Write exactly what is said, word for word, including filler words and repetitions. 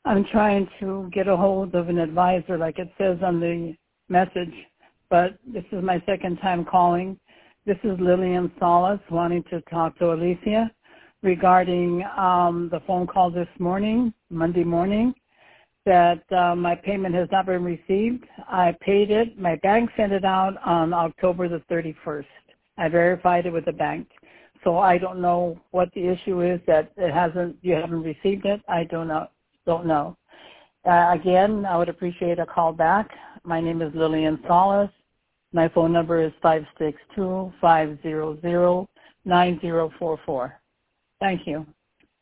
I'm trying to get a hold of an advisor like it says on the message, but this is my second time calling. This is Lillian Salas wanting to talk to Alicia regarding um, the phone call this morning, Monday morning, that uh, my payment has not been received. I paid it. My bank sent it out on October the thirty-first. I verified it with the bank. So I don't know what the issue is that it hasn't, you haven't received it. I don't know. Don't know. Uh, again, I would appreciate a call back. My name is Lillian Salas. My phone number is five six two, five zero zero, nine zero four four. Thank you.